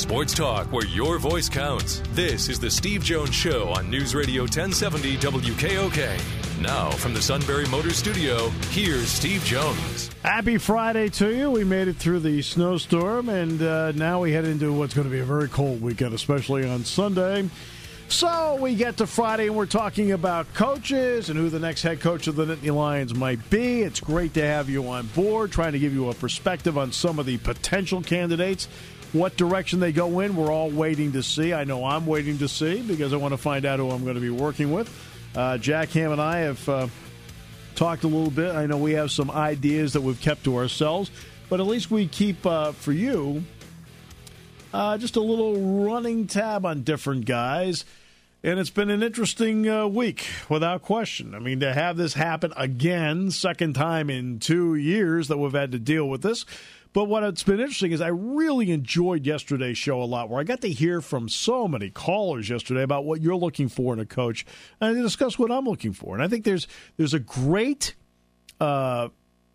Sports talk where your voice counts. This is the Steve Jones Show on News Radio 1070 WKOK. Now, from the Sunbury Motors Studio, here's Steve Jones. Happy Friday to you. We made it through the snowstorm, and now we head into what's going to be a very cold weekend, especially on Sunday. So we get to Friday, and we're talking about coaches and who the next head coach of the Nittany Lions might be. It's great to have you on board, trying to give you a perspective on some of the potential candidates. What direction they go in, we're all waiting to see. I know I'm waiting to see because I want to find out who I'm going to be working with. Jack Ham and I have talked a little bit. I know we have some ideas that we've kept to ourselves, but at least we keep, for you, just a little running tab on different guys. And it's been an interesting week, without question. I mean, to have this happen again, second time in 2 years that we've had to deal with this. But what's been interesting is I really enjoyed yesterday's show a lot, where I got to hear from so many callers yesterday about what you're looking for in a coach, and to discuss what I'm looking for. And I think there's a great pool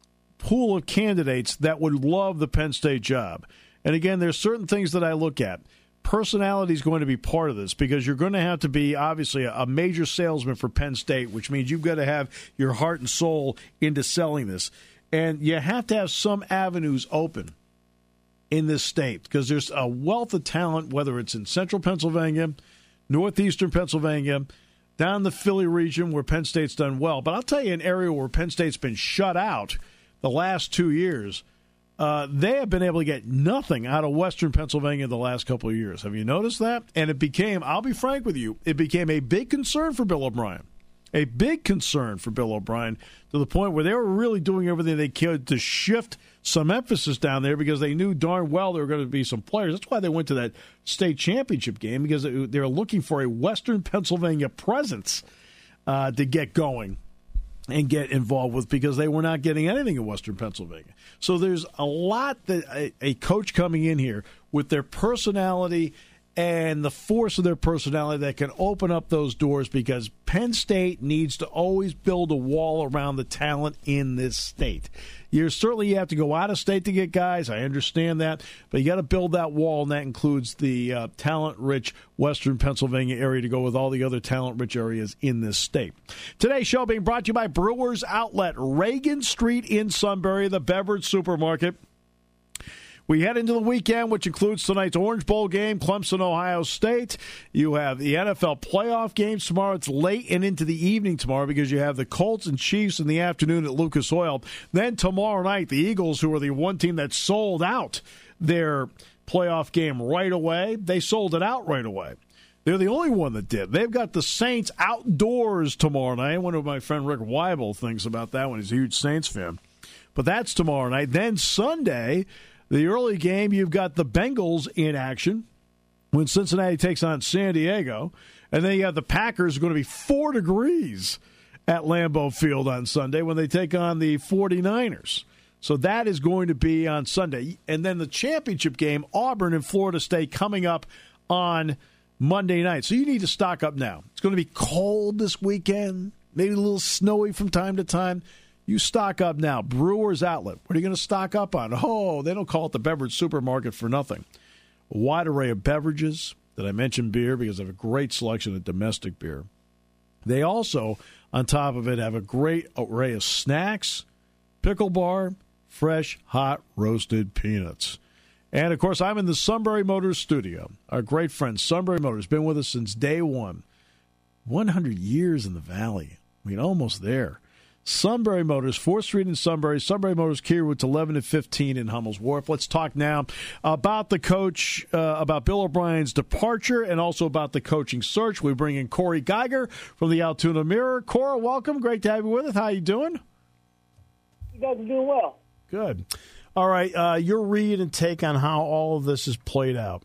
of candidates that would love the Penn State job. And again, there's certain things that I look at. Personality is going to be part of this because you're going to have to be, obviously, a major salesman for Penn State, which means you've got to have your heart and soul into selling this. And you have to have some avenues open in this state because there's a wealth of talent, whether it's in central Pennsylvania, northeastern Pennsylvania, down the Philly region where Penn State's done well. But I'll tell you an area where Penn State's been shut out the last 2 years. They have been able to get nothing out of Western Pennsylvania the last couple of years. Have you noticed that? And it became, I'll be frank with you, it became a big concern for Bill O'Brien. A big concern for Bill O'Brien to the point where they were really doing everything they could to shift some emphasis down there because they knew darn well there were going to be some players. That's why they went to that state championship game, because they were looking for a Western Pennsylvania presence to get going and get involved with, because they were not getting anything in Western Pennsylvania. So there's a lot that a coach coming in here with their personality and the force of their personality that can open up those doors, because Penn State needs to always build a wall around the talent in this state. You have to go out of state to get guys. I understand that. But you got to build that wall, and that includes the talent-rich Western Pennsylvania area to go with all the other talent-rich areas in this state. Today's show being brought to you by Brewers Outlet, Reagan Street in Sunbury, the beverage supermarket. We head into the weekend, which includes tonight's Orange Bowl game, Clemson, Ohio State. You have the NFL playoff games tomorrow. It's late and into the evening tomorrow because you have the Colts and Chiefs in the afternoon at Lucas Oil. Then tomorrow night, the Eagles, who are the one team that sold out their playoff game right away, they sold it out right away. They're the only one that did. They've got the Saints outdoors tomorrow night. I wonder what my friend Rick Weibel thinks about that one. He's a huge Saints fan. But that's tomorrow night. Then Sunday, the early game, you've got the Bengals in action when Cincinnati takes on San Diego. And then you have the Packers going to be 4 degrees at Lambeau Field on Sunday when they take on the 49ers. So that is going to be on Sunday. And then the championship game, Auburn and Florida State, coming up on Monday night. So you need to stock up now. It's going to be cold this weekend, maybe a little snowy from time to time. You stock up now. Brewers Outlet. What are you going to stock up on? Oh, they don't call it the beverage supermarket for nothing. A wide array of beverages. Did I mention beer? Because they have a great selection of domestic beer. They also, on top of it, have a great array of snacks, pickle bar, fresh, hot, roasted peanuts. And, of course, I'm in the Sunbury Motors studio. Our great friend, Sunbury Motors, been with us since day one. 100 years in the Valley. I mean, almost there. Sunbury Motors, 4th Street in Sunbury. Sunbury Motors, Key Route 11 and 15 in Hummel's Wharf. Let's talk now about the coach, about Bill O'Brien's departure, and also about the coaching search. We bring in Corey Geiger from the Altoona Mirror. Cora, welcome. Great to have you with us. How you doing? You guys are doing well. Good. All right, your read and take on how all of this is played out.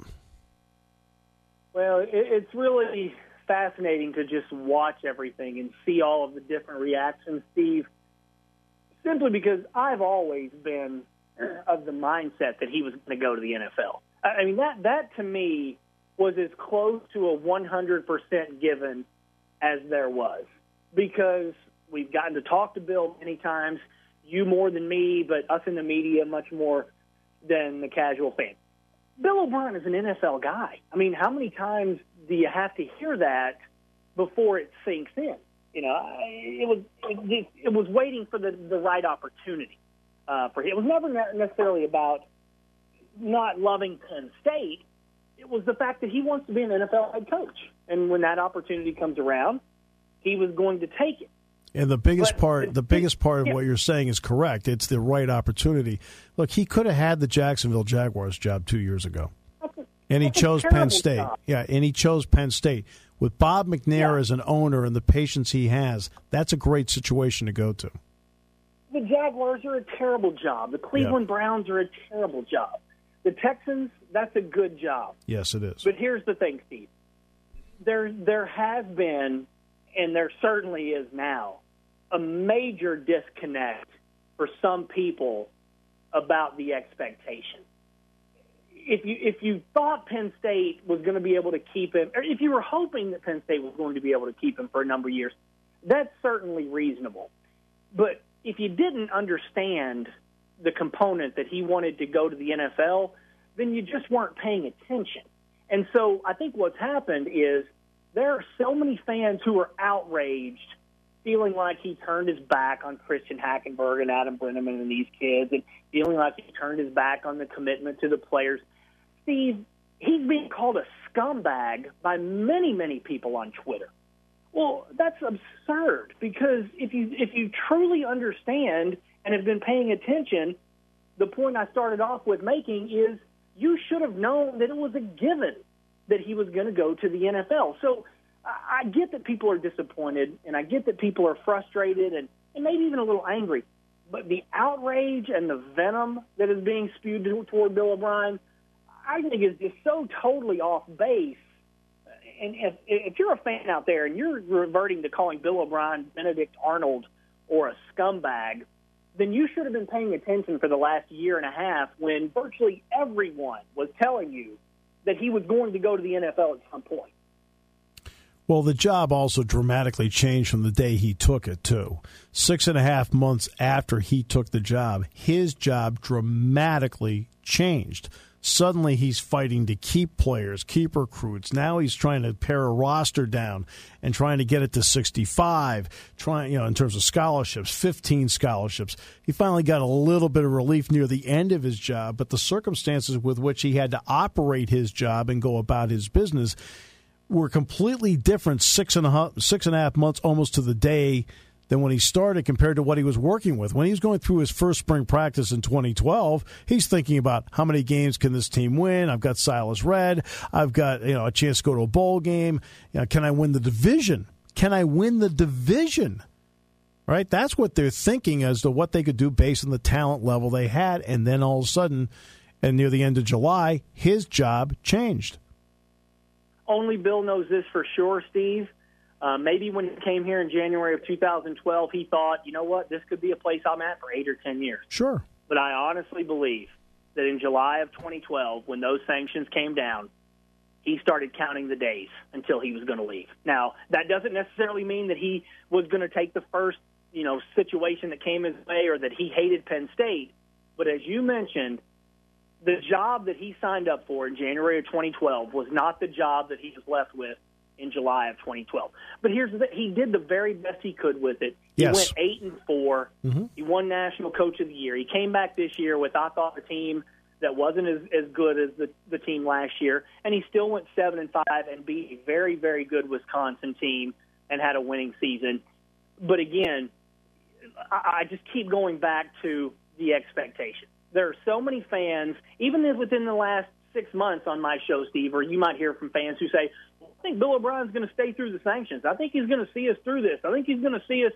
Well, it's really fascinating to just watch everything and see all of the different reactions, Steve, simply because I've always been of the mindset that he was going to go to the NFL. I mean, that to me was as close to a 100% given as there was, because we've gotten to talk to Bill many times, you more than me, but us in the media much more than the casual fan. Bill O'Brien is an NFL guy. I mean, how many times do you have to hear that before it sinks in? You know, it was waiting for the right opportunity for him. It was never necessarily about not loving Penn State. It was the fact that he wants to be an NFL head coach. And when that opportunity comes around, he was going to take it. And the biggest part of what you're saying is correct. It's the right opportunity. Look, he could have had the Jacksonville Jaguars job 2 years ago. And he chose Penn State. Job. Yeah, and he chose Penn State. With Bob McNair as an owner and the patience he has, that's a great situation to go to. The Jaguars are a terrible job. The Cleveland Browns are a terrible job. The Texans, that's a good job. Yes, it is. But here's the thing, Steve. There has been, and there certainly is now, a major disconnect for some people about the expectation. If you thought Penn State was going to be able to keep him, or if you were hoping that Penn State was going to be able to keep him for a number of years, that's certainly reasonable. But if you didn't understand the component that he wanted to go to the NFL, then you just weren't paying attention. And so I think what's happened is there are so many fans who are outraged, feeling like he turned his back on Christian Hackenberg and Adam Brenneman and these kids, and feeling like he turned his back on the commitment to the players. Steve, he's being called a scumbag by many, many people on Twitter. Well, that's absurd, because if you truly understand and have been paying attention, the point I started off with making is you should have known that it was a given that he was going to go to the NFL. So I get that people are disappointed, and I get that people are frustrated and maybe even a little angry. But the outrage and the venom that is being spewed toward Bill O'Brien, I think is just so totally off base. And if you're a fan out there and you're reverting to calling Bill O'Brien Benedict Arnold or a scumbag, then you should have been paying attention for the last year and a half when virtually everyone was telling you that he was going to go to the NFL at some point. Well, the job also dramatically changed from the day he took it, too. 6.5 months after he took the job, his job dramatically changed. Suddenly he's fighting to keep players, keep recruits. Now he's trying to pare a roster down and trying to get it to 65, in terms of scholarships, 15 scholarships. He finally got a little bit of relief near the end of his job, but the circumstances with which he had to operate his job and go about his business were completely different 6.5 months almost to the day than when he started compared to what he was working with. When he was going through his first spring practice in 2012, he's thinking about how many games can this team win? I've got Silas Red. I've got a chance to go to a bowl game. Can I win the division? Can I win the division? Right? That's what they're thinking as to what they could do based on the talent level they had. And then all of a sudden, and near the end of July, his job changed. Only Bill knows this for sure, Steve. Maybe when he came here in January of 2012, he thought, you know what, this could be a place I'm at for 8 or 10 years. Sure. But I honestly believe that in July of 2012, when those sanctions came down, he started counting the days until he was going to leave. Now, that doesn't necessarily mean that he was going to take the first, situation that came his way or that he hated Penn State. But as you mentioned, the job that he signed up for in January of 2012 was not the job that he was left with in July of 2012. But here's the thing. He did the very best he could with it. He went 8-4. Mm-hmm. He won National Coach of the Year. He came back this year with, I thought, a team that wasn't as good as the team last year, and he still went 7-5 and beat a very, very good Wisconsin team and had a winning season. But again, I just keep going back to the expectation. There are so many fans, even within the last 6 months on my show, Steve, or you might hear from fans who say, I think Bill O'Brien's going to stay through the sanctions. I think he's going to see us through this. I think he's going to see us,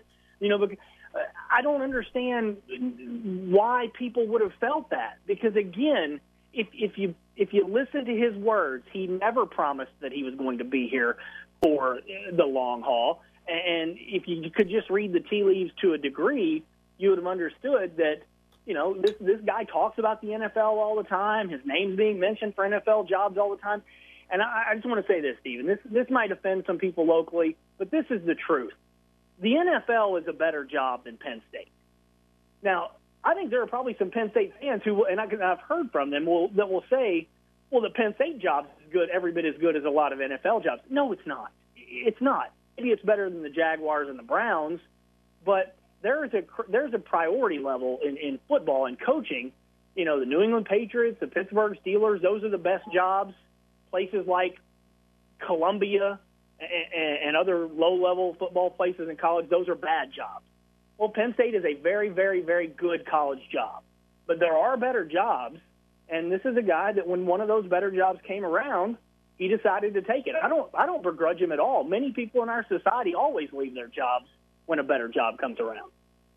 I don't understand why people would have felt that. Because, again, if you listen to his words, he never promised that he was going to be here for the long haul. And if you could just read the tea leaves to a degree, you would have understood that, this guy talks about the NFL all the time. His name's being mentioned for NFL jobs all the time. And I just want to say this, Stephen. This might offend some people locally, but this is the truth. The NFL is a better job than Penn State. Now, I think there are probably some Penn State fans who, and I've heard from them, that will say, well, the Penn State job is good, every bit as good as a lot of NFL jobs. No, it's not. It's not. Maybe it's better than the Jaguars and the Browns, but there's a priority level in football and coaching. You know, the New England Patriots, the Pittsburgh Steelers, those are the best jobs. Places like Columbia and other low-level football places in college, those are bad jobs. Well, Penn State is a very, very, very good college job. But there are better jobs, and this is a guy that when one of those better jobs came around, he decided to take it. I don't begrudge him at all. Many people in our society always leave their jobs when a better job comes around.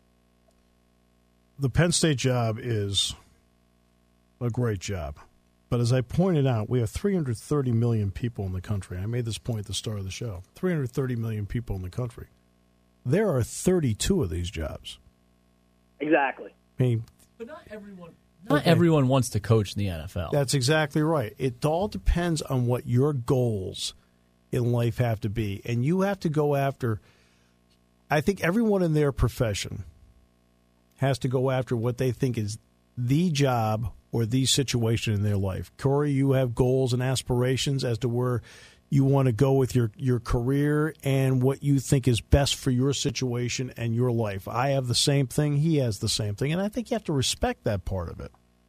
The Penn State job is a great job. But as I pointed out, we have 330 million people in the country. I made this point at the start of the show. 330 million people in the country. There are 32 of these jobs. Exactly. I mean, but not everyone wants to coach in the NFL. That's exactly right. It all depends on what your goals in life have to be. And you have to go after, I think everyone in their profession has to go after what they think is the job or the situation in their life. Corey, you have goals and aspirations as to where you want to go with your career and what you think is best for your situation and your life. I have the same thing. He has the same thing. And I think you have to respect that part of it.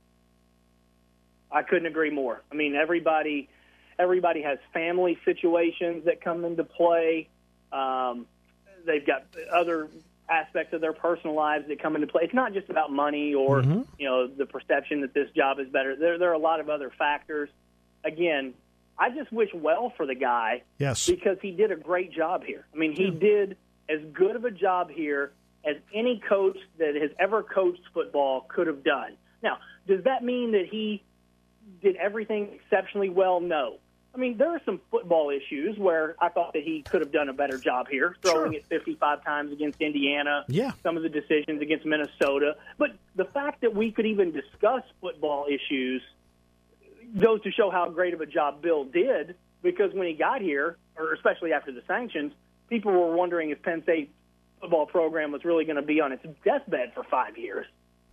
I couldn't agree more. I mean, everybody has family situations that come into play. They've got other aspects of their personal lives that come into play. It's not just about money or the perception that this job is better. There are a lot of other factors. Again, I just wish well for the guy. Yes. Because he did a great job here. I mean, he did as good of a job here as any coach that has ever coached football could have done. Now, does that mean that he did everything exceptionally well? No. I mean, there are some football issues where I thought that he could have done a better job here, throwing it 55 times against Indiana, some of the decisions against Minnesota. But the fact that we could even discuss football issues goes to show how great of a job Bill did, because when he got here, or especially after the sanctions, people were wondering if Penn State's football program was really going to be on its deathbed for 5 years.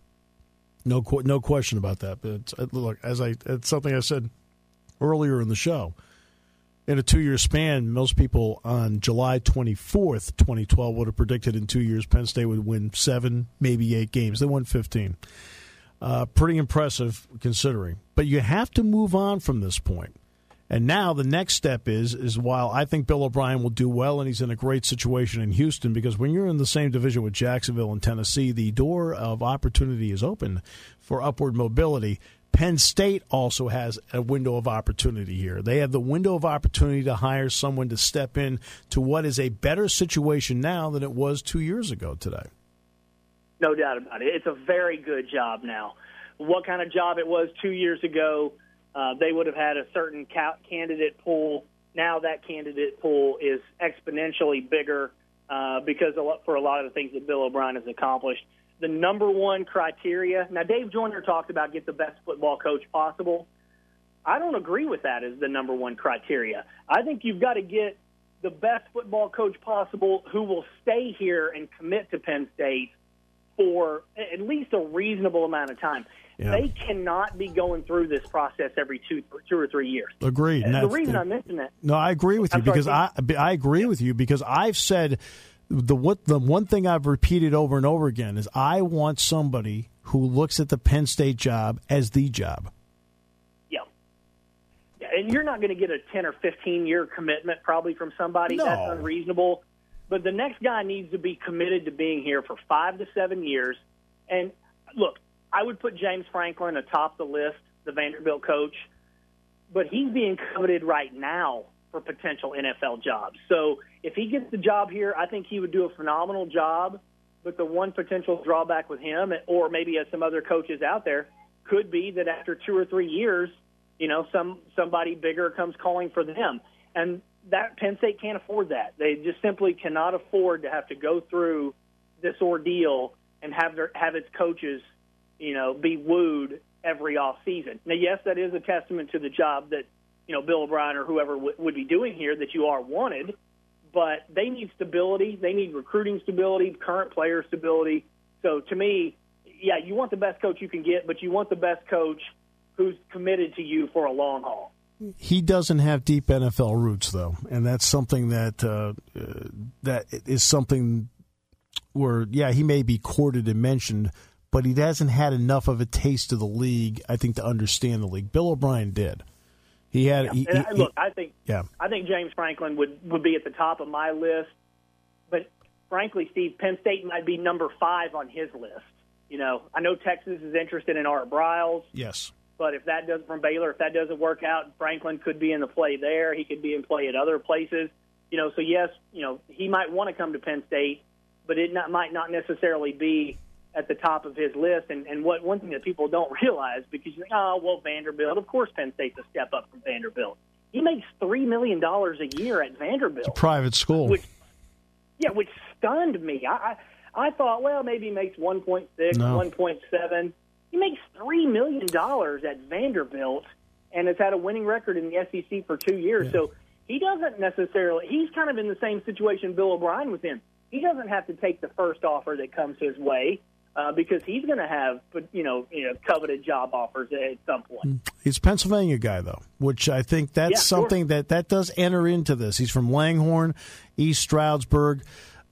No question about that. But look, it's something I said earlier in the show. In a 2-year span, most people on July 24th, 2012, would have predicted in 2 years Penn State would win 7, maybe 8 games. They won 15. Pretty impressive considering. But you have to move on from this point. And now the next step is while I think Bill O'Brien will do well and he's in a great situation in Houston, because when you're in the same division with Jacksonville and Tennessee, the door of opportunity is open for upward mobility. Penn State also has a window of opportunity here. They have the window of opportunity to hire someone to step in to what is a better situation now than it was 2 years ago today. No doubt about it. It's a very good job now. What kind of job it was 2 years ago, they would have had a certain candidate pool. Now that candidate pool is exponentially bigger because for a lot of the things that Bill O'Brien has accomplished. The number one criteria, now Dave Joyner talked about get the best football coach possible. I don't agree with that as the number one criteria. I think you've got to get the best football coach possible who will stay here and commit to Penn State for at least a reasonable amount of time. Yeah. They cannot be going through this process every two or 3 years. Agreed. The reason I mention that. No, I agree with you because I agree with you because I've said the one thing I've repeated over and over again is I want somebody who looks at the Penn State job as the job. Yeah. And you're not going to get a 10 or 15-year commitment probably from somebody. No. That's unreasonable. But the next guy needs to be committed to being here for 5 to 7 years. And, look, I would put James Franklin atop the list, the Vanderbilt coach, but he's being coveted right now for potential NFL jobs. So if he gets the job here, I think he would do a phenomenal job. But the one potential drawback with him, or maybe as some other coaches out there, could be that after 2 or 3 years, somebody bigger comes calling for them. And that Penn State can't afford that. They just simply cannot afford to have to go through this ordeal and have its coaches, be wooed every off season. Now, yes, that is a testament to the job that Bill O'Brien or whoever would be doing here, that you are wanted, but they need stability. They need recruiting stability, current player stability. So to me, yeah, you want the best coach you can get, but you want the best coach who's committed to you for a long haul. He doesn't have deep NFL roots, though, and that's something that is something where, yeah, he may be courted and mentioned, but he hasn't had enough of a taste of the league, I think, to understand the league. Bill O'Brien did. He had. I think James Franklin would be at the top of my list, but frankly, Steve, Penn State might be number 5 on his list. You know, I know Texas is interested in Art Briles. Yes. But if that doesn't from Baylor, if that doesn't work out, Franklin could be in the play there. He could be in play at other places. You know, so yes, you know, he might want to come to Penn State, but might not necessarily be at the top of his list. And one thing that people don't realize, because you think, oh, well, Vanderbilt, of course Penn State's a step up from Vanderbilt. He makes $3 million a year at Vanderbilt. It's a private school. Which stunned me. I thought, well, maybe he makes 1.6, 1.7. He makes $3 million at Vanderbilt and has had a winning record in the SEC for 2 years. Yeah. So he doesn't necessarily – he's kind of in the same situation Bill O'Brien was in. He doesn't have to take the first offer that comes his way because he's going to have coveted job offers at some point. He's a Pennsylvania guy, though, which I think that's something that does enter into this. He's from Langhorne, East Stroudsburg.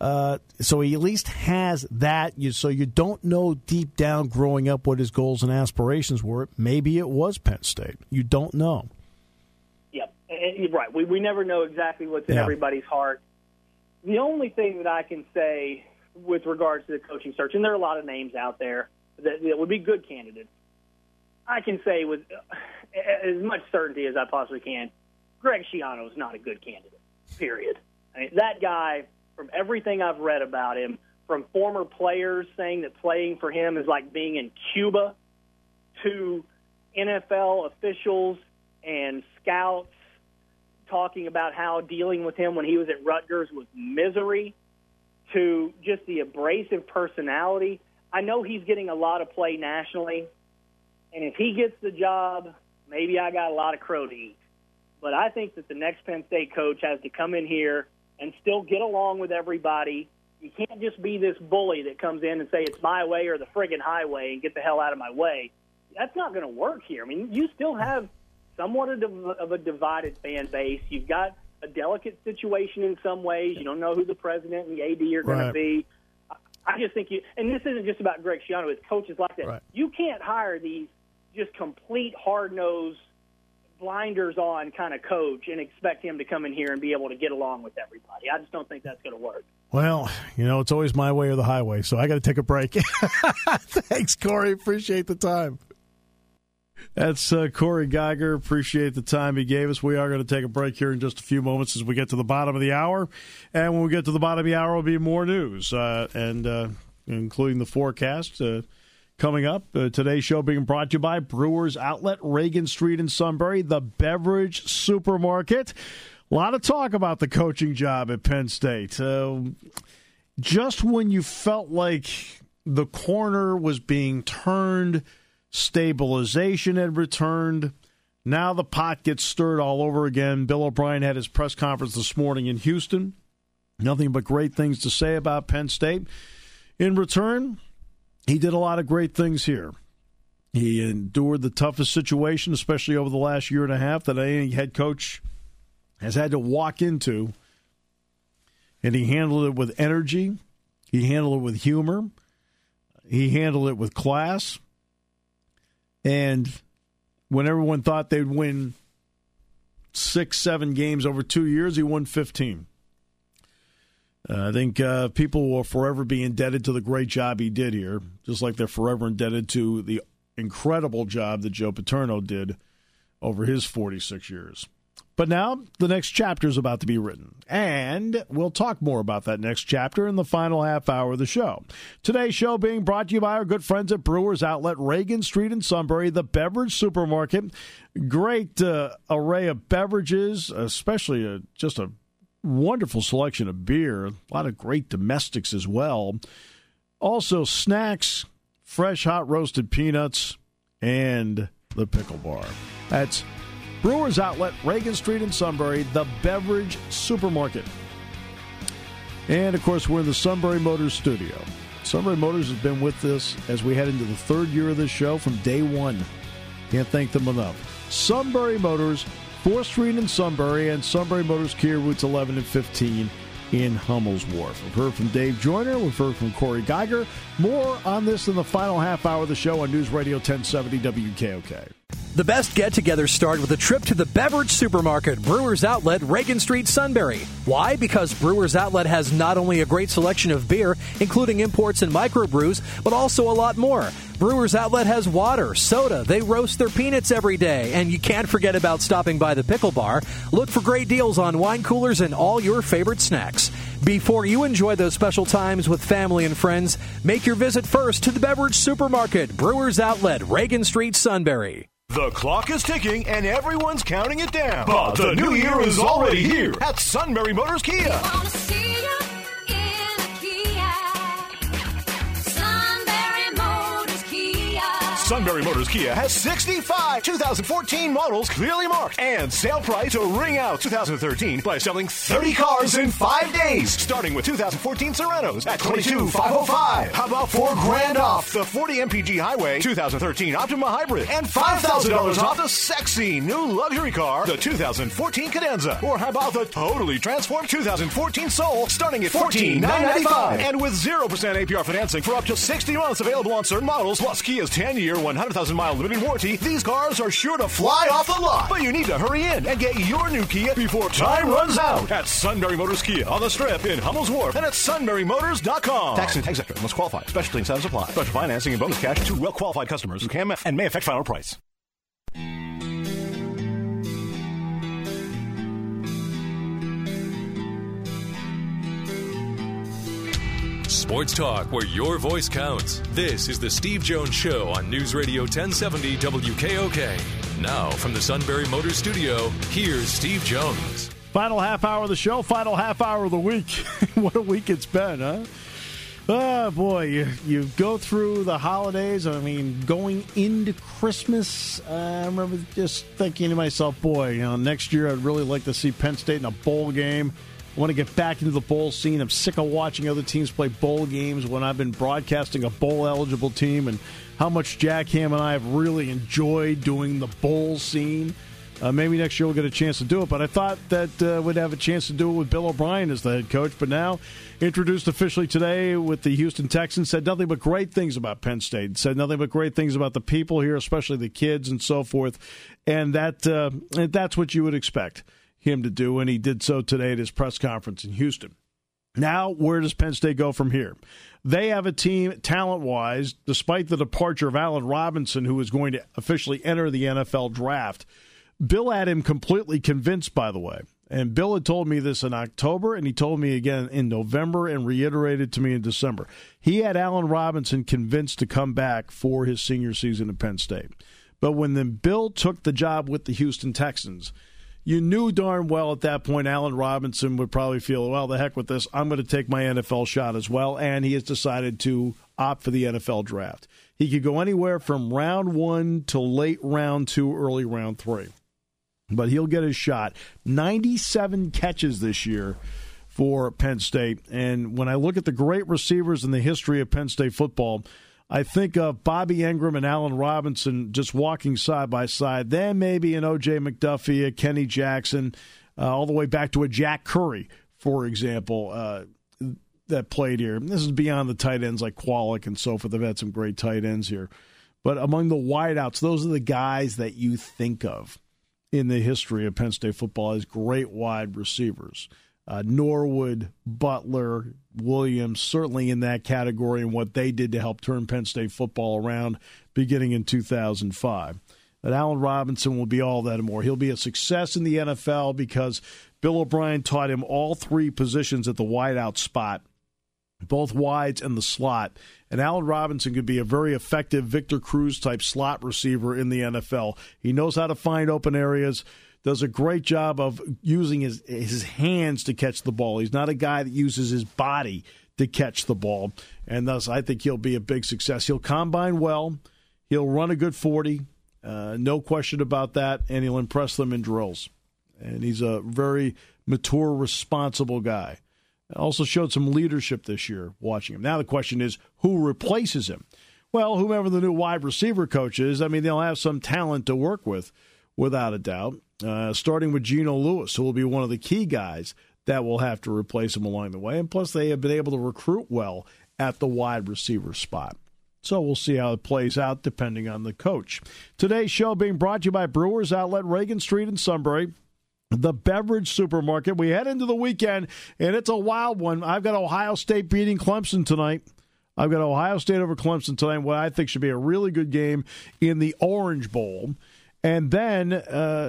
So he at least has that. So you don't know deep down growing up what his goals and aspirations were. Maybe it was Penn State. You don't know. Yep, right. We never know exactly what's in everybody's heart. The only thing that I can say with regards to the coaching search, and there are a lot of names out there that would be good candidates, I can say with as much certainty as I possibly can, Greg Schiano is not a good candidate, period. I mean, that guy, from everything I've read about him, from former players saying that playing for him is like being in Cuba, to NFL officials and scouts talking about how dealing with him when he was at Rutgers was misery, to just the abrasive personality. I know he's getting a lot of play nationally, and if he gets the job, maybe I got a lot of crow to eat. But I think that the next Penn State coach has to come in here and still get along with everybody. You can't just be this bully that comes in and say it's my way or the friggin' highway and get the hell out of my way. That's not going to work here. I mean, you still have somewhat of a divided fan base. You've got a delicate situation in some ways. You don't know who the president and the AD are going to be. I just think and this isn't just about Greg Schiano, it's coaches like that. Right. You can't hire these just complete hard-nosed, blinders-on kind of coach and expect him to come in here and be able to get along with everybody. I just don't think that's going to work. Well, it's always my way or the highway, so I got to take a break. Thanks, Corey. Appreciate the time. That's Corey Geiger. Appreciate the time he gave us. We are going to take a break here in just a few moments as we get to the bottom of the hour. And when we get to the bottom of the hour, will be more news, and including the forecast coming up. Today's show being brought to you by Brewers Outlet, Reagan Street in Sunbury, the beverage supermarket. A lot of talk about the coaching job at Penn State. Just when you felt like the corner was being turned, stabilization had returned, now the pot gets stirred all over again. Bill O'Brien had his press conference this morning in Houston. Nothing but great things to say about Penn State. In return, he did a lot of great things here. He endured the toughest situation, especially over the last year and a half, that any head coach has had to walk into. And he handled it with energy. He handled it with humor. He handled it with class. And when everyone thought they'd win 6-7 games over 2 years, he won 15. I think people will forever be indebted to the great job he did here, just like they're forever indebted to the incredible job that Joe Paterno did over his 46 years. But now the next chapter is about to be written, and we'll talk more about that next chapter in the final half hour of the show. Today's show being brought to you by our good friends at Brewers Outlet, Reagan Street in Sunbury, the beverage supermarket. Great array of beverages, especially just a wonderful selection of beer, a lot of great domestics as well. Also snacks, fresh hot roasted peanuts, and the pickle bar. That's Brewers Outlet, Reagan Street in Sunbury, the beverage supermarket. And, of course, we're in the Sunbury Motors studio. Sunbury Motors has been with us as we head into the third year of this show from day one. Can't thank them enough. Sunbury Motors, 4th Street in Sunbury, and Sunbury Motors Kia routes 11 and 15 in Hummel's Wharf. We've heard from Dave Joyner. We've heard from Corey Geiger. More on this in the final half hour of the show on News Radio 1070 WKOK. The best get-togethers start with a trip to the beverage supermarket, Brewers Outlet, Reagan Street, Sunbury. Why? Because Brewers Outlet has not only a great selection of beer, including imports and microbrews, but also a lot more. Brewers Outlet has water, soda, they roast their peanuts every day, and you can't forget about stopping by the pickle bar. Look for great deals on wine coolers and all your favorite snacks. Before you enjoy those special times with family and friends, make your visit first to the beverage supermarket, Brewers Outlet, Reagan Street, Sunbury. The clock is ticking and everyone's counting it down. But the new year is already here at Sunbury Motors Kia. Sunbury Motors Kia has 65 2014 models clearly marked and sale price to ring out 2013 by selling 30 cars in 5 days, starting with 2014 Serenos at $22,505. How about $4,000 off the 40 MPG Highway 2013 Optima Hybrid and $5,000 off the sexy new luxury car, the 2014 Cadenza? Or how about the totally transformed 2014 Soul starting at $14,995 and with 0% APR financing for up to 60 months available on certain models, plus Kia's 10-year 100,000-mile limited warranty. These cars are sure to fly off the lot. But you need to hurry in and get your new Kia before time runs out at Sunbury Motors Kia on the Strip in Hummel's Wharf and at sunburymotors.com. Tax and tax sector must qualify. Specialty incentives apply. Special financing and bonus cash to well-qualified customers who can and may affect final price. Sports talk where your voice counts. This is the Steve Jones Show on News Radio 1070 WKOK. Now from the Sunbury Motors Studio, here's Steve Jones. Final half hour of the show, final half hour of the week. What a week it's been, huh? Oh, boy, you go through the holidays. I mean, going into Christmas, I remember just thinking to myself, boy, next year I'd really like to see Penn State in a bowl game. I want to get back into the bowl scene. I'm sick of watching other teams play bowl games when I've been broadcasting a bowl-eligible team, and how much Jack Ham and I have really enjoyed doing the bowl scene. Maybe next year we'll get a chance to do it, but I thought that we'd have a chance to do it with Bill O'Brien as the head coach. But now, introduced officially today with the Houston Texans, said nothing but great things about Penn State, said nothing but great things about the people here, especially the kids and so forth, and that's what you would expect him to do, and he did so today at his press conference in Houston. Now, where does Penn State go from here? They have a team, talent-wise, despite the departure of Allen Robinson, who is going to officially enter the NFL draft. Bill had him completely convinced, by the way. And Bill had told me this in October, and he told me again in November and reiterated to me in December. He had Allen Robinson convinced to come back for his senior season at Penn State. But when then Bill took the job with the Houston Texans, you knew darn well at that point Allen Robinson would probably feel, well, the heck with this. I'm going to take my NFL shot as well, and he has decided to opt for the NFL draft. He could go anywhere from round 1 to late round 2, early round 3. But he'll get his shot. 97 catches this year for Penn State. And when I look at the great receivers in the history of Penn State football, I think of Bobby Ingram and Allen Robinson just walking side by side. Then maybe an O.J. McDuffie, a Kenny Jackson, all the way back to a Jack Curry, for example, that played here. This is beyond the tight ends like Kwolek and so forth. They've had some great tight ends here. But among the wideouts, those are the guys that you think of in the history of Penn State football as great wide receivers. Norwood, Butler, Williams, certainly in that category and what they did to help turn Penn State football around beginning in 2005. But Allen Robinson will be all that and more. He'll be a success in the NFL because Bill O'Brien taught him all three positions at the wideout spot, both wides and the slot. And Allen Robinson could be a very effective Victor Cruz-type slot receiver in the NFL. He knows how to find open areas, does a great job of using his hands to catch the ball. He's not a guy that uses his body to catch the ball, and thus I think he'll be a big success. He'll combine well. He'll run a good 40, no question about that, and he'll impress them in drills. And he's a very mature, responsible guy. Also showed some leadership this year watching him. Now the question is, who replaces him? Well, whomever the new wide receiver coach is, I mean, they'll have some talent to work with, without a doubt, starting with Geno Lewis, who will be one of the key guys that will have to replace him along the way. And plus, they have been able to recruit well at the wide receiver spot. So we'll see how it plays out depending on the coach. Today's show being brought to you by Brewers Outlet, Reagan Street in Sunbury, the beverage supermarket. We head into the weekend, and it's a wild one. I've got Ohio State beating Clemson tonight. I've got Ohio State over Clemson tonight, what I think should be a really good game in the Orange Bowl. And then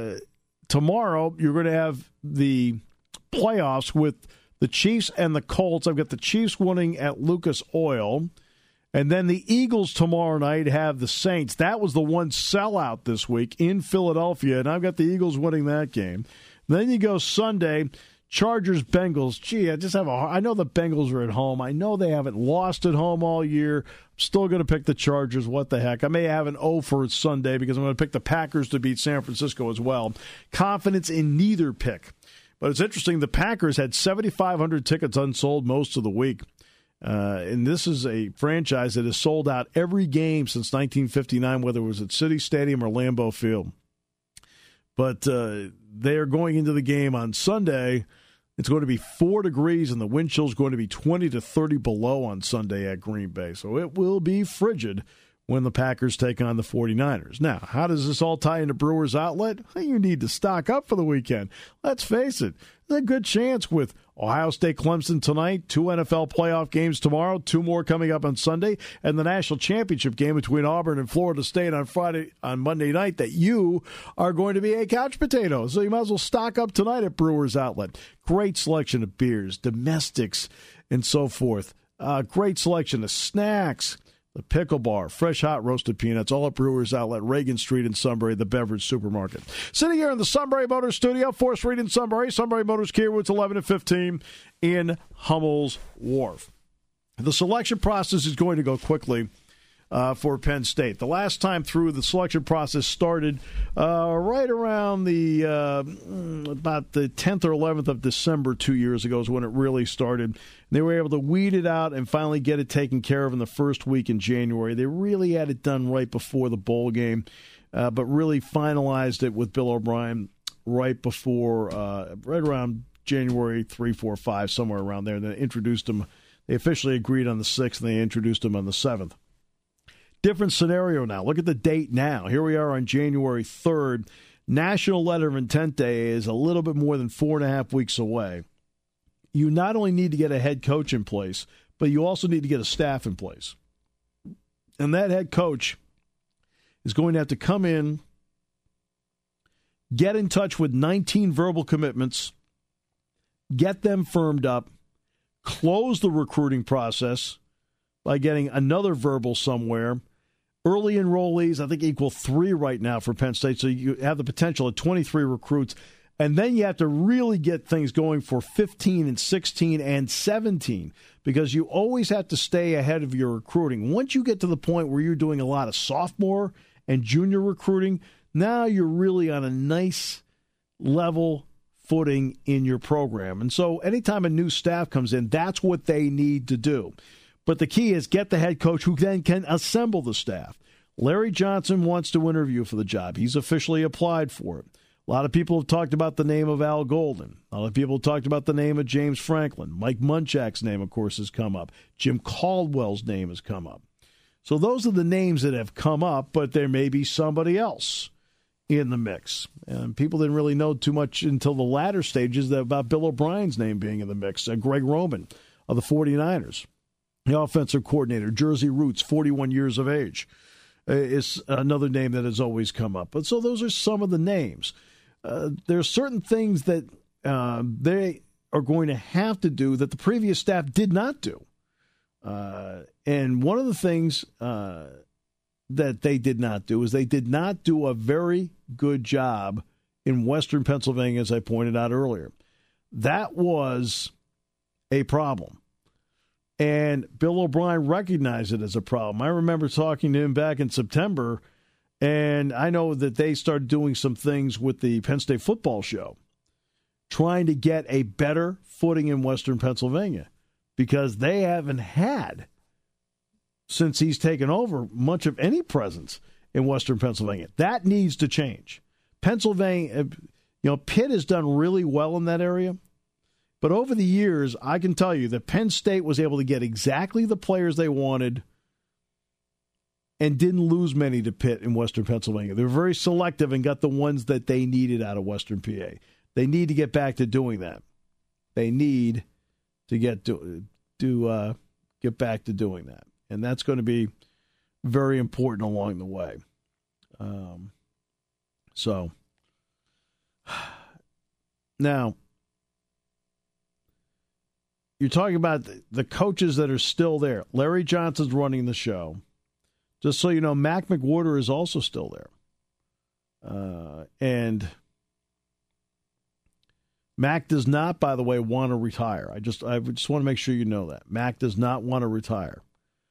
tomorrow, you're going to have the playoffs with the Chiefs and the Colts. I've got the Chiefs winning at Lucas Oil. And then the Eagles tomorrow night have the Saints. That was the one sellout this week in Philadelphia, and I've got the Eagles winning that game. Then you go Sunday, Chargers-Bengals. Gee, I know the Bengals are at home. I know they haven't lost at home all year. I'm still going to pick the Chargers. What the heck? I may have an O for Sunday because I'm going to pick the Packers to beat San Francisco as well. Confidence in neither pick. But it's interesting, the Packers had 7,500 tickets unsold most of the week. And this is a franchise that has sold out every game since 1959, whether it was at City Stadium or Lambeau Field. But they are going into the game on Sunday. It's going to be 4 degrees, and the wind chill is going to be 20 to 30 below on Sunday at Green Bay. So it will be frigid when the Packers take on the 49ers. Now, how does this all tie into Brewers Outlet? You need to stock up for the weekend. Let's face it, there's a good chance with Ohio State Clemson tonight, 2 NFL playoff games tomorrow, 2 more coming up on Sunday, and the national championship game between Auburn and Florida State on Monday night that you are going to be a couch potato. So you might as well stock up tonight at Brewers Outlet. Great selection of beers, domestics, and so forth. Great selection of snacks. The Pickle Bar, fresh hot roasted peanuts, all at Brewers Outlet, Reagan Street in Sunbury, the beverage supermarket. Sitting here in the Sunbury Motors studio, 4th Street in Sunbury, Sunbury Motors Kia Routes 11 and 15 in Hummel's Wharf. The selection process is going to go quickly for Penn State. The last time through, the selection process started right around about the 10th or 11th of December 2 years ago is when it really started. They were able to weed it out and finally get it taken care of in the first week in January. They really had it done right before the bowl game, but really finalized it with Bill O'Brien right around January 3, 4, 5, somewhere around there. And then introduced him. They officially agreed on the 6th, and they introduced him on the 7th. Different scenario now. Look at the date now. Here we are on January 3rd. National Letter of Intent Day is a little bit more than 4.5 weeks away. You not only need to get a head coach in place, but you also need to get a staff in place. And that head coach is going to have to come in, get in touch with 19 verbal commitments, get them firmed up, close the recruiting process by getting another verbal somewhere. Early enrollees, I think, equal 3 right now for Penn State, so you have the potential of 23 recruits. And then you have to really get things going for 15 and 16 and 17 because you always have to stay ahead of your recruiting. Once you get to the point where you're doing a lot of sophomore and junior recruiting, now you're really on a nice level footing in your program. And so anytime a new staff comes in, that's what they need to do. But the key is get the head coach who then can assemble the staff. Larry Johnson wants to interview for the job. He's officially applied for it. A lot of people have talked about the name of Al Golden. A lot of people have talked about the name of James Franklin. Mike Munchak's name, of course, has come up. Jim Caldwell's name has come up. So those are the names that have come up, but there may be somebody else in the mix. And people didn't really know too much until the latter stages about Bill O'Brien's name being in the mix. Greg Roman of the 49ers, the offensive coordinator, Jersey Roots, 41 years of age, is another name that has always come up. But so those are some of the names. There are certain things that they are going to have to do that the previous staff did not do. And one of the things that they did not do is they did not do a very good job in Western Pennsylvania, as I pointed out earlier. That was a problem. And Bill O'Brien recognized it as a problem. I remember talking to him back in September, and I know that they started doing some things with the Penn State football show, trying to get a better footing in Western Pennsylvania because they haven't had since he's taken over much of any presence in Western Pennsylvania. That needs to change. Pennsylvania, Pitt has done really well in that area. But over the years, I can tell you that Penn State was able to get exactly the players they wanted and didn't lose many to Pitt in Western Pennsylvania. They were very selective and got the ones that they needed out of Western PA. They need to get back to doing that. They need to get back to doing that. And that's going to be very important along the way. Now, you're talking about the coaches that are still there. Larry Johnson's running the show. Just so you know, Mac McWhorter is also still there. And Mac does not, by the way, want to retire. I just want to make sure you know that. Mac does not want to retire.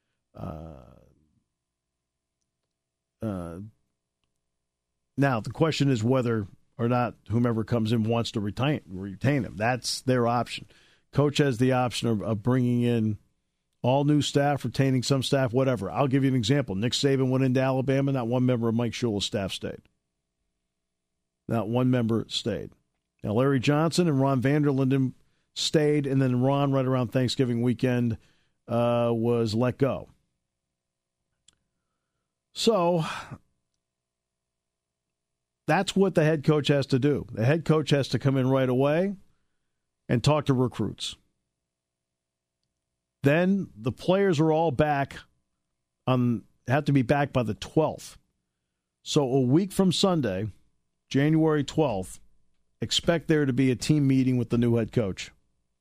Now, the question is whether or not whomever comes in wants to retain him. That's their option. Coach has the option of bringing in all new staff, retaining some staff, whatever. I'll give you an example. Nick Saban went into Alabama. Not one member of Mike Shula's staff stayed. Not one member stayed. Now, Larry Johnson and Ron Vanderlinden stayed, and then Ron, right around Thanksgiving weekend, was let go. So that's what the head coach has to do. The head coach has to come in right away and talk to recruits. Then the players are all back have to be back by the 12th. So a week from Sunday, January 12th, expect there to be a team meeting with the new head coach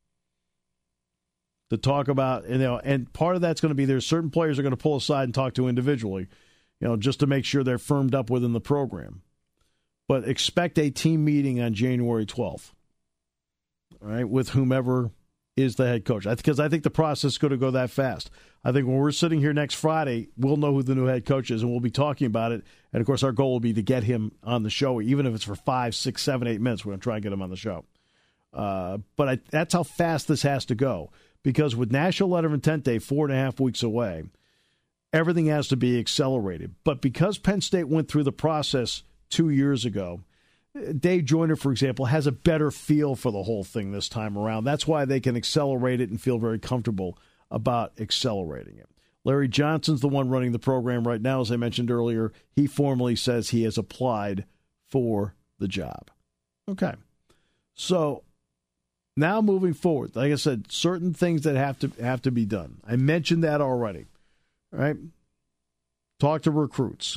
to talk about, and part of that's going to be there's certain players are going to pull aside and talk to individually, just to make sure they're firmed up within the program. But expect a team meeting on January 12th, all right, with whomever is the head coach. Because I think the process is going to go that fast. I think when we're sitting here next Friday, we'll know who the new head coach is, and we'll be talking about it. And, of course, our goal will be to get him on the show, even if it's for 5, 6, 7, 8 minutes. We're going to try and get him on the show. But that's how fast this has to go. Because with National Letter of Intent Day 4.5 weeks away, everything has to be accelerated. But because Penn State went through the process 2 years ago, Dave Joyner, for example, has a better feel for the whole thing this time around. That's why they can accelerate it and feel very comfortable about accelerating it. Larry Johnson's the one running the program right now. As I mentioned earlier, he formally says he has applied for the job. Okay. So now moving forward, like I said, certain things that have to be done. I mentioned that already. All right? Talk to recruits.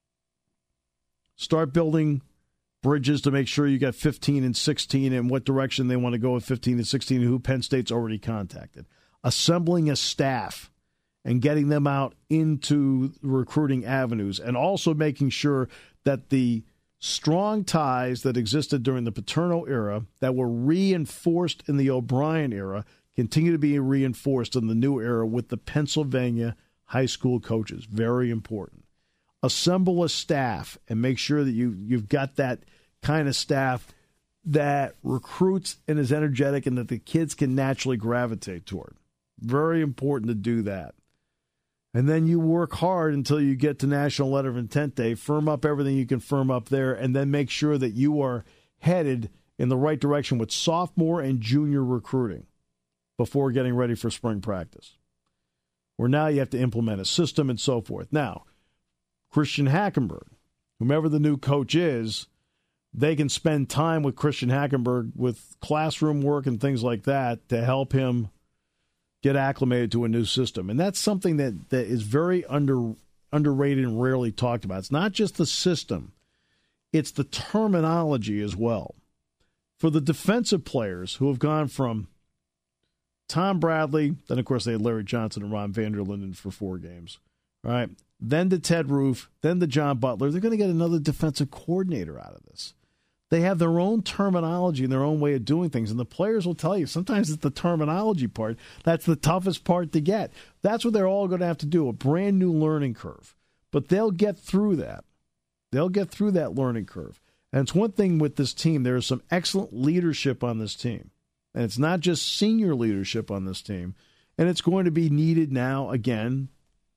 Start building bridges to make sure you got 15 and 16 and what direction they want to go with 15 and 16 and who Penn State's already contacted. Assembling a staff and getting them out into recruiting avenues, and also making sure that the strong ties that existed during the Paterno era that were reinforced in the O'Brien era continue to be reinforced in the new era with the Pennsylvania high school coaches. Very important. Assemble a staff and make sure that you've got that kind of staff that recruits and is energetic and that the kids can naturally gravitate toward. Very important to do that. And then you work hard until you get to National Letter of Intent Day, firm up everything you can firm up there, and then make sure that you are headed in the right direction with sophomore and junior recruiting before getting ready for spring practice. Where now you have to implement a system and so forth. Now, Christian Hackenberg, whomever the new coach is, they can spend time with Christian Hackenberg with classroom work and things like that to help him get acclimated to a new system. And that's something that is very underrated and rarely talked about. It's not just the system. It's the terminology as well. For the defensive players who have gone from Tom Bradley, then, of course, they had Larry Johnson and Ron Vanderlinden for 4 games, right? Then to Ted Roof, then to John Butler. They're going to get another defensive coordinator out of this. They have their own terminology and their own way of doing things, and the players will tell you sometimes it's the terminology part that's the toughest part to get. That's what they're all going to have to do, a brand new learning curve. But they'll get through that. They'll get through that learning curve. And it's one thing with this team, there is some excellent leadership on this team. And it's not just senior leadership on this team. And it's going to be needed now, again,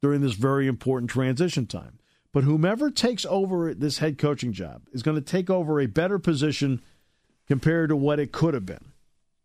during this very important transition time. But whomever takes over this head coaching job is going to take over a better position compared to what it could have been.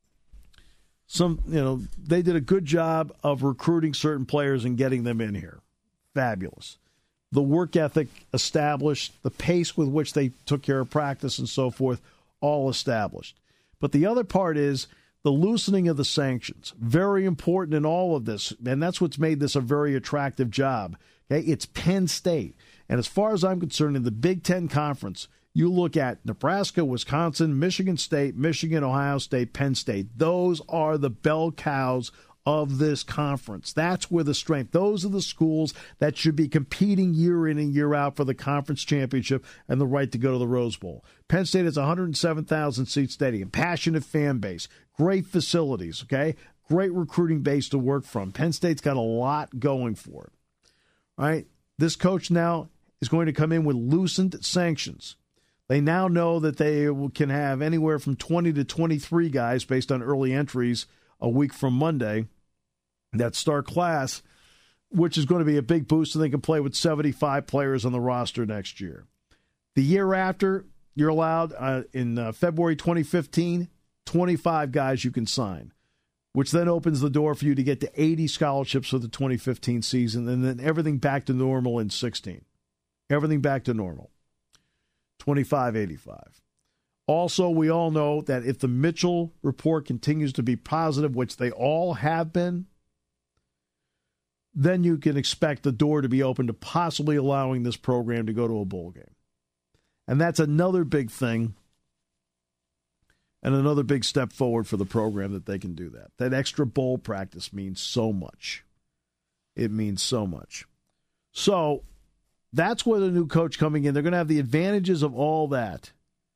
They did a good job of recruiting certain players and getting them in here. Fabulous. The work ethic established, the pace with which they took care of practice and so forth, all established. But the other part is the loosening of the sanctions. Very important in all of this, and that's what's made this a very attractive job. Okay? It's Penn State. And as far as I'm concerned, in the Big Ten Conference, you look at Nebraska, Wisconsin, Michigan State, Michigan, Ohio State, Penn State. Those are the bell cows of this conference. That's where the strength. Those are the schools that should be competing year in and year out for the conference championship and the right to go to the Rose Bowl. Penn State is a 107,000-seat stadium, passionate fan base, great facilities, okay? Great recruiting base to work from. Penn State's got a lot going for it. All right? This coach now is going to come in with loosened sanctions. They now know that they can have anywhere from 20 to 23 guys based on early entries a week from Monday that start class, which is going to be a big boost, and they can play with 75 players on the roster next year. The year after, you're allowed, in February 2015, 25 guys you can sign, which then opens the door for you to get to 80 scholarships for the 2015 season, and then everything back to normal in 16. Everything back to normal. 25-85. Also, we all know that if the Mitchell report continues to be positive, which they all have been, then you can expect the door to be open to possibly allowing this program to go to a bowl game. And that's another big thing and another big step forward for the program that they can do that. That extra bowl practice means so much. It means so much. So that's where the new coach coming in, they're going to have the advantages of all that.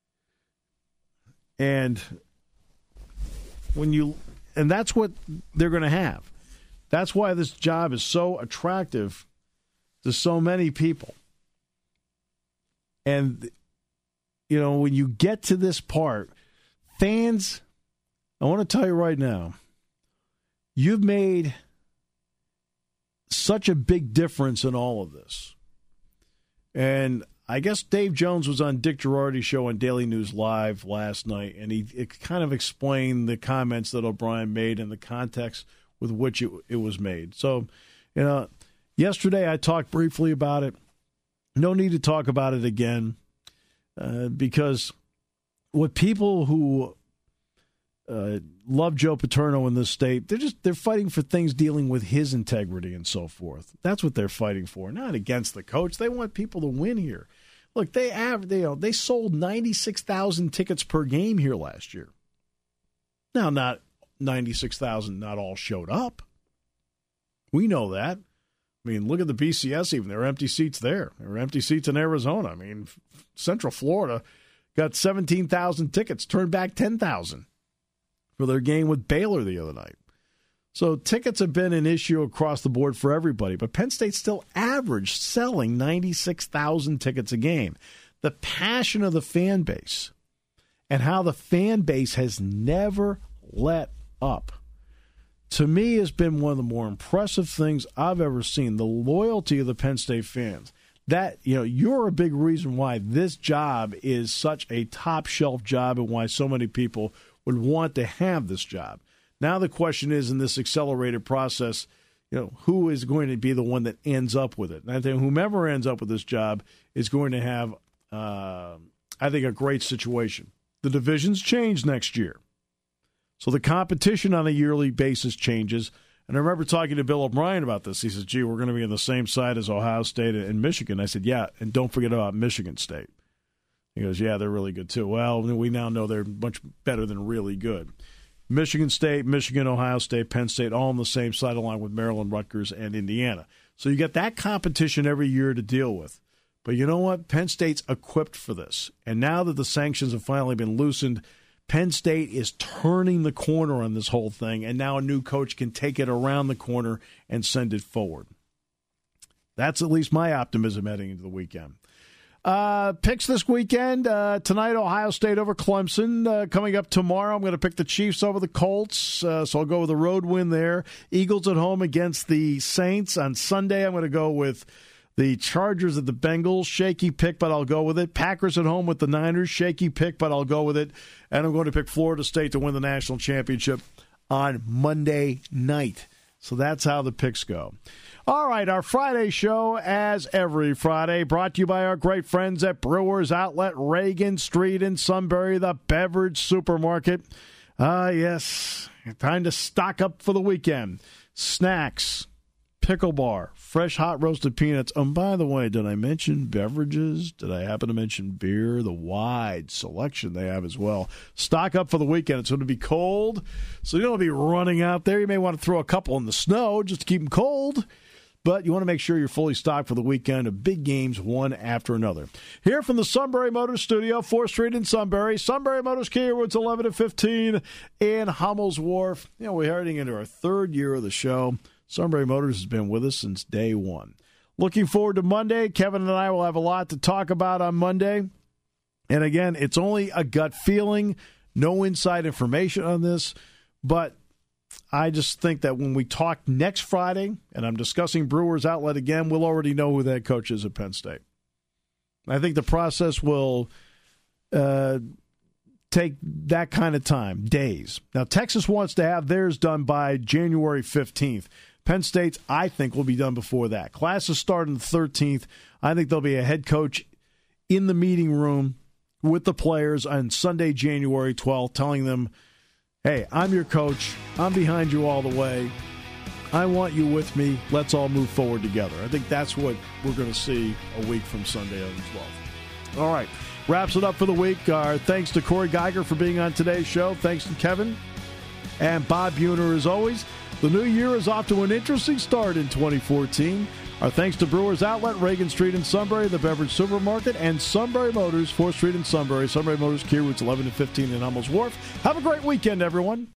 And that's what they're going to have. That's why this job is so attractive to so many people. And, when you get to this part, fans, I want to tell you right now, you've made such a big difference in all of this. And I guess Dave Jones was on Dick Girardi's show on Daily News Live last night, and he kind of explained the comments that O'Brien made and the context with which it was made. So, yesterday I talked briefly about it. No need to talk about it again because what people who love Joe Paterno in this state, they're fighting for things dealing with his integrity and so forth. That's what they're fighting for, not against the coach. They want people to win here. Look, they sold 96,000 tickets per game here last year. Now, not 96,000, not all showed up. We know that. I mean, look at the BCS even. There are empty seats there. There are empty seats in Arizona. I mean, Central Florida got 17,000 tickets, turned back 10,000 for their game with Baylor the other night. So tickets have been an issue across the board for everybody, but Penn State still averaged selling 96,000 tickets a game. The passion of the fan base and how the fan base has never let up, to me, has been one of the more impressive things I've ever seen. The loyalty of the Penn State fans. That, you're a big reason why this job is such a top-shelf job and why so many people would want to have this job. Now the question is, in this accelerated process, who is going to be the one that ends up with it? And I think whomever ends up with this job is going to have, I think, a great situation. The divisions change next year. So the competition on a yearly basis changes. And I remember talking to Bill O'Brien about this. He said, gee, we're going to be on the same side as Ohio State and Michigan. I said, yeah, and don't forget about Michigan State. He goes, yeah, they're really good too. Well, we now know they're much better than really good. Michigan State, Michigan, Ohio State, Penn State, all on the same side along with Maryland, Rutgers, and Indiana. So you get that competition every year to deal with. But you know what? Penn State's equipped for this. And now that the sanctions have finally been loosened, Penn State is turning the corner on this whole thing, and now a new coach can take it around the corner and send it forward. That's at least my optimism heading into the weekend. Picks this weekend. Tonight, Ohio State over Clemson. Coming up tomorrow, I'm going to pick the Chiefs over the Colts. So I'll go with a road win there. Eagles at home against the Saints. On Sunday, I'm going to go with the Chargers at the Bengals. Shaky pick, but I'll go with it. Packers at home with the Niners. Shaky pick, but I'll go with it. And I'm going to pick Florida State to win the national championship on Monday night. So that's how the picks go. All right, our Friday show, as every Friday, brought to you by our great friends at Brewers Outlet, Reagan Street in Sunbury, the beverage supermarket. Yes, time to stock up for the weekend. Snacks, pickle bar, fresh hot roasted peanuts. By the way, did I mention beverages? Did I happen to mention beer? The wide selection they have as well. Stock up for the weekend. It's going to be cold, so you don't want to be running out there. You may want to throw a couple in the snow just to keep them cold, but you want to make sure you're fully stocked for the weekend of big games one after another. Here from the Sunbury Motors Studio, 4th Street in Sunbury. Sunbury Motors Kia Routes 11 to 15 in Hummel's Wharf. We're heading into our third year of the show. Sunbury Motors has been with us since day one. Looking forward to Monday. Kevin and I will have a lot to talk about on Monday. And again, it's only a gut feeling, no inside information on this, but I just think that when we talk next Friday, and I'm discussing Brewers Outlet again, we'll already know who that coach is at Penn State. I think the process will take that kind of time, days. Now, Texas wants to have theirs done by January 15th. Penn State's, I think, will be done before that. Classes start on the 13th. I think there'll be a head coach in the meeting room with the players on Sunday, January 12th, telling them, hey, I'm your coach. I'm behind you all the way. I want you with me. Let's all move forward together. I think that's what we're going to see a week from Sunday on the 12th. All right. Wraps it up for the week. Our thanks to Corey Geiger for being on today's show. Thanks to Kevin and Bob Buhner as always. The new year is off to an interesting start in 2014. Our thanks to Brewers Outlet, Reagan Street in Sunbury, the beverage supermarket, and Sunbury Motors, 4th Street in Sunbury. Sunbury Motors, Kia Routes 11 to 15 in Hummel's Wharf. Have a great weekend, everyone.